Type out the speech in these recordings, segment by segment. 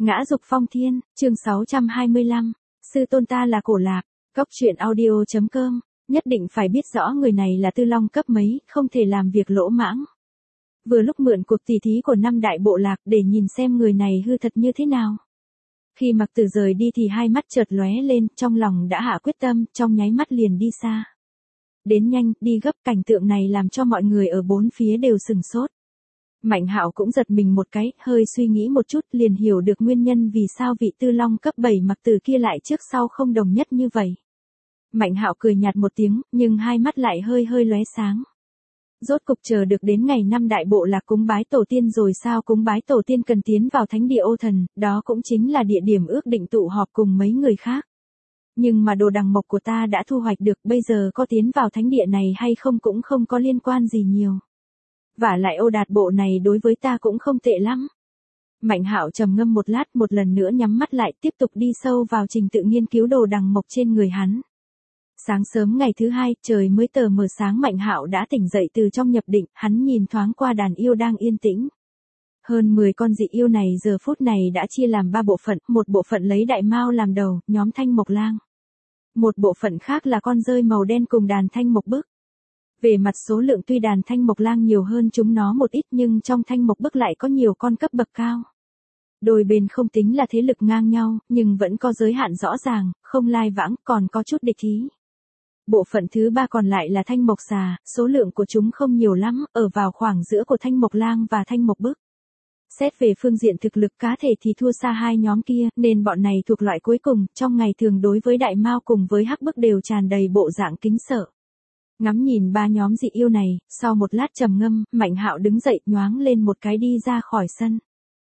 Ngã dục phong thiên, chương 625. Sư tôn ta là Cổ Lạp. Cốc truyện audio.com. Nhất định phải biết rõ người này là tư long cấp mấy, không thể làm việc lỗ mãng. Vừa lúc mượn cuộc tỉ thí của 5 đại bộ lạc để nhìn xem người này hư thật như thế nào. Khi Mặc Tử rời đi thì hai mắt chợt lóe lên, trong lòng đã hạ quyết tâm, trong nháy mắt liền đi xa. Đến nhanh, đi gấp, cảnh tượng này làm cho mọi người ở bốn phía đều sừng sốt. Mạnh Hạo cũng giật mình một cái, hơi suy nghĩ một chút liền hiểu được nguyên nhân vì sao vị tư long cấp 7 Mặc Tử kia lại trước sau không đồng nhất như vậy. Mạnh Hạo cười nhạt một tiếng, nhưng hai mắt lại hơi hơi lóe sáng. Rốt cục chờ được đến ngày 5 đại bộ lạc cúng bái tổ tiên rồi sao? Cúng bái tổ tiên cần tiến vào thánh địa Ô Thần, đó cũng chính là địa điểm ước định tụ họp cùng mấy người khác. Nhưng mà đồ đằng mộc của ta đã thu hoạch được, bây giờ có tiến vào thánh địa này hay không cũng không có liên quan gì nhiều. Vả lại Ô Đạt bộ này đối với ta cũng không tệ lắm. Mạnh Hạo trầm ngâm một lát, một lần nữa nhắm mắt lại, tiếp tục đi sâu vào trình tự nghiên cứu đồ đằng mộc trên người hắn. Sáng sớm ngày thứ hai, trời mới tờ mờ sáng, Mạnh Hạo đã tỉnh dậy từ trong nhập định, hắn nhìn thoáng qua đàn yêu đang yên tĩnh. Hơn 10 con dị yêu này giờ phút này đã chia làm 3 bộ phận, một bộ phận lấy đại mao làm đầu, nhóm thanh mộc lang. Một bộ phận khác là con rơi màu đen cùng đàn thanh mộc bức. Về mặt số lượng tuy đàn thanh mộc lang nhiều hơn chúng nó một ít nhưng trong thanh mộc bức lại có nhiều con cấp bậc cao. Đôi bên không tính là thế lực ngang nhau, nhưng vẫn có giới hạn rõ ràng, không lai vãng, còn có chút địch ý. Bộ phận thứ 3 còn lại là thanh mộc xà, số lượng của chúng không nhiều lắm, ở vào khoảng giữa của thanh mộc lang và thanh mộc bức. Xét về phương diện thực lực cá thể thì thua xa hai nhóm kia, nên bọn này thuộc loại cuối cùng, trong ngày thường đối với đại mao cùng với hắc bức đều tràn đầy bộ dạng kính sợ. Ngắm nhìn 3 nhóm dị yêu này, sau một lát trầm ngâm, Mạnh Hạo đứng dậy, nhoáng lên một cái đi ra khỏi sân.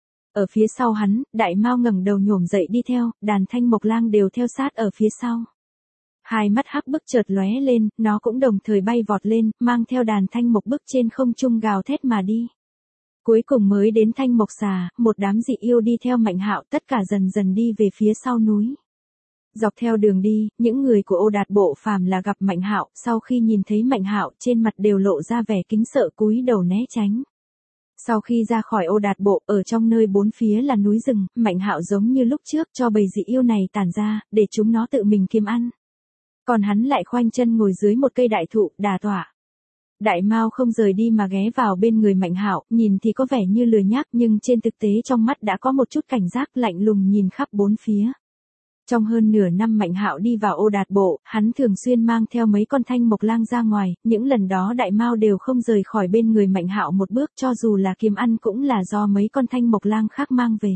Ở phía sau hắn, đại mao ngẩng đầu nhổm dậy đi theo, đàn thanh mộc lang đều theo sát ở phía sau. Hai mắt hắc bức chợt lóe lên, nó cũng đồng thời bay vọt lên, mang theo đàn thanh mộc bức trên không trung gào thét mà đi. Cuối cùng mới đến thanh mộc xà, một đám dị yêu đi theo Mạnh Hạo, tất cả dần dần đi về phía sau núi. Dọc theo đường đi, những người của Ô Đạt bộ phàm là gặp Mạnh Hạo, sau khi nhìn thấy Mạnh Hạo, trên mặt đều lộ ra vẻ kính sợ, cúi đầu né tránh. Sau khi ra khỏi Ô Đạt bộ, ở trong nơi bốn phía là núi rừng, Mạnh Hạo giống như lúc trước cho bầy dị yêu này tản ra, để chúng nó tự mình kiếm ăn. Còn hắn lại khoanh chân ngồi dưới một cây đại thụ, đà tọa. Đại mao không rời đi mà ghé vào bên người Mạnh Hạo, nhìn thì có vẻ như lười nhác nhưng trên thực tế trong mắt đã có một chút cảnh giác, lạnh lùng nhìn khắp bốn phía. Trong hơn nửa năm Mạnh Hạo đi vào Ô Đạt bộ, hắn thường xuyên mang theo mấy con thanh mộc lang ra ngoài, những lần đó đại mao đều không rời khỏi bên người Mạnh Hạo một bước, cho dù là kiếm ăn cũng là do mấy con thanh mộc lang khác mang về.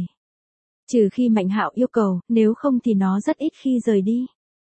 Trừ khi Mạnh Hạo yêu cầu, nếu không thì nó rất ít khi rời đi.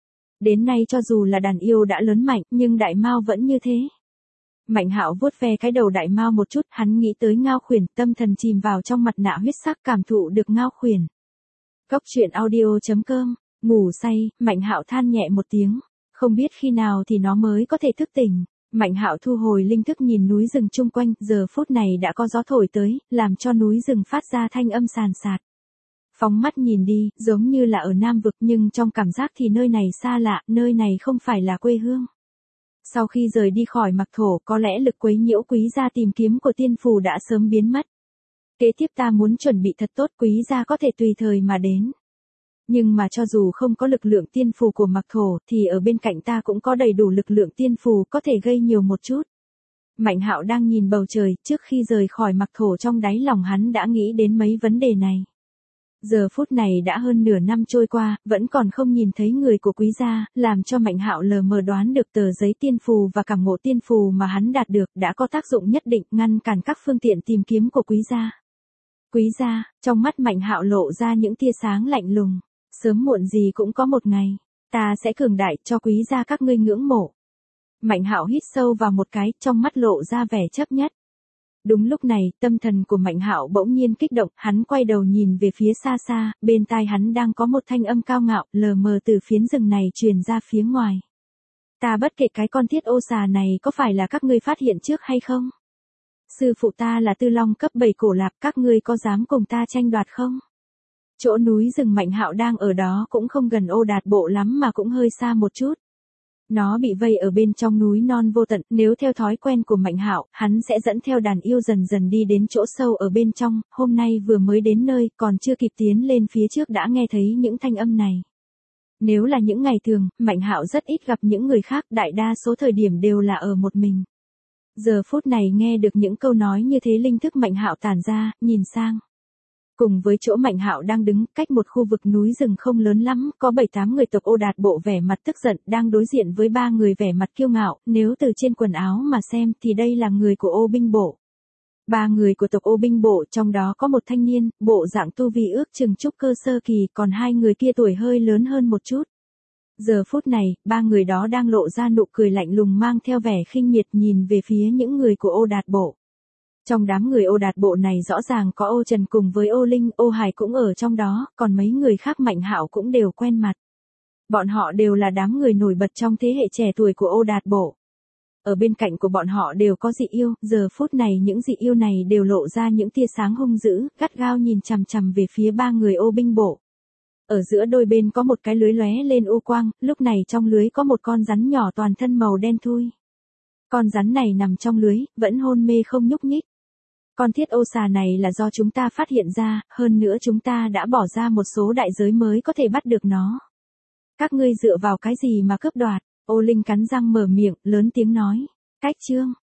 Đến nay cho dù là đàn yêu đã lớn mạnh, nhưng đại mao vẫn như thế. Mạnh Hạo vuốt ve cái đầu đại mao một chút, hắn nghĩ tới Ngao Khuyển, tâm thần chìm vào trong mặt nạ huyết sắc, cảm thụ được Ngao Khuyển. Cốc truyện audio.com. Ngủ say, Mạnh Hạo than nhẹ một tiếng, không biết khi nào thì nó mới có thể thức tỉnh. Mạnh Hạo thu hồi linh thức nhìn núi rừng chung quanh, giờ phút này đã có gió thổi tới, làm cho núi rừng phát ra thanh âm sàn sạt. Phóng mắt nhìn đi, giống như là ở Nam Vực nhưng trong cảm giác thì nơi này xa lạ, nơi này không phải là quê hương. Sau khi rời đi khỏi Mặc Thổ, có lẽ lực quấy nhiễu Quý gia tìm kiếm của tiên phù đã sớm biến mất. Kế tiếp ta muốn chuẩn bị thật tốt, Quý gia có thể tùy thời mà đến. Nhưng mà cho dù không có lực lượng tiên phù của Mặc Thổ thì ở bên cạnh ta cũng có đầy đủ lực lượng tiên phù có thể gây nhiều một chút. Mạnh Hạo đang nhìn bầu trời, trước khi rời khỏi Mặc Thổ trong đáy lòng hắn đã nghĩ đến mấy vấn đề này. Giờ phút này đã hơn nửa năm trôi qua, vẫn còn không nhìn thấy người của Quý gia, làm cho Mạnh Hạo lờ mờ đoán được tờ giấy tiên phù và cảm ngộ tiên phù mà hắn đạt được đã có tác dụng nhất định ngăn cản các phương tiện tìm kiếm của Quý gia. Quý gia, trong mắt Mạnh Hạo lộ ra những tia sáng lạnh lùng, sớm muộn gì cũng có một ngày, ta sẽ cường đại cho Quý gia các ngươi ngưỡng mộ. Mạnh Hạo hít sâu vào một cái, trong mắt lộ ra vẻ chấp nhất. Đúng lúc này, tâm thần của Mạnh Hạo bỗng nhiên kích động, hắn quay đầu nhìn về phía xa xa, bên tai hắn đang có một thanh âm cao ngạo, lờ mờ từ phiến rừng này truyền ra phía ngoài. Ta bất kể cái con thiết ô xà này có phải là các ngươi phát hiện trước hay không? Sư phụ ta là tư long cấp 7 Cổ Lạp, các ngươi có dám cùng ta tranh đoạt không? Chỗ núi rừng Mạnh Hạo đang ở đó cũng không gần Ô Đạt bộ lắm mà cũng hơi xa một chút. Nó bị vây ở bên trong núi non vô tận, nếu theo thói quen của Mạnh Hạo, hắn sẽ dẫn theo đàn yêu dần dần đi đến chỗ sâu ở bên trong, hôm nay vừa mới đến nơi, còn chưa kịp tiến lên phía trước đã nghe thấy những thanh âm này. Nếu là những ngày thường, Mạnh Hạo rất ít gặp những người khác, đại đa số thời điểm đều là ở một mình. Giờ phút này nghe được những câu nói như thế linh thức Mạnh Hạo tản ra, nhìn sang. Cùng với chỗ Mạnh Hạo đang đứng, cách một khu vực núi rừng không lớn lắm, có 7-8 người tộc Ô Đạt Bộ vẻ mặt tức giận, đang đối diện với 3 người vẻ mặt kiêu ngạo, nếu từ trên quần áo mà xem thì đây là người của Ô binh bộ. 3 người của tộc Ô binh bộ, trong đó có một thanh niên, bộ dạng tu vi ước chừng trúc cơ sơ kỳ, còn 2 người kia tuổi hơi lớn hơn một chút. Giờ phút này, 3 người đó đang lộ ra nụ cười lạnh lùng mang theo vẻ khinh miệt nhìn về phía những người của Ô Đạt Bộ. Trong đám người Ô Đạt Bộ này rõ ràng có Ô Trần cùng với Ô Linh, Ô Hải cũng ở trong đó, còn mấy người khác Mạnh Hạo cũng đều quen mặt. Bọn họ đều là đám người nổi bật trong thế hệ trẻ tuổi của Ô Đạt Bộ. Ở bên cạnh của bọn họ đều có dị yêu, giờ phút này những dị yêu này đều lộ ra những tia sáng hung dữ, gắt gao nhìn chằm chằm về phía 3 người Ô binh bộ. Ở giữa đôi bên có một cái lưới lóe lên u quang, lúc này trong lưới có một con rắn nhỏ toàn thân màu đen thui. Con rắn này nằm trong lưới, vẫn hôn mê không nhúc nhích. Con thiết ô xà này là do chúng ta phát hiện ra, hơn nữa chúng ta đã bỏ ra một số đại giới mới có thể bắt được nó. Các ngươi dựa vào cái gì mà cướp đoạt? Ô Linh cắn răng mở miệng, lớn tiếng nói. Cách chương.